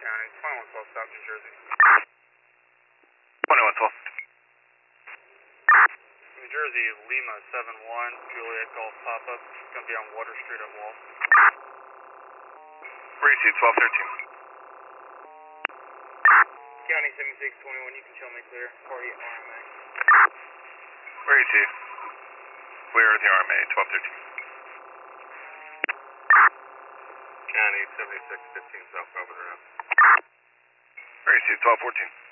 County, 2112 South New Jersey. 2112. New Jersey, Lima 71, Juliet Golf pop-up. Going to be on Water Street at Wall. Racy 1213. County 7621, you can show me clear. Party at RMA. Racy. We're at the RMA 1213. County 7615 South Belvedere. Racy 1214.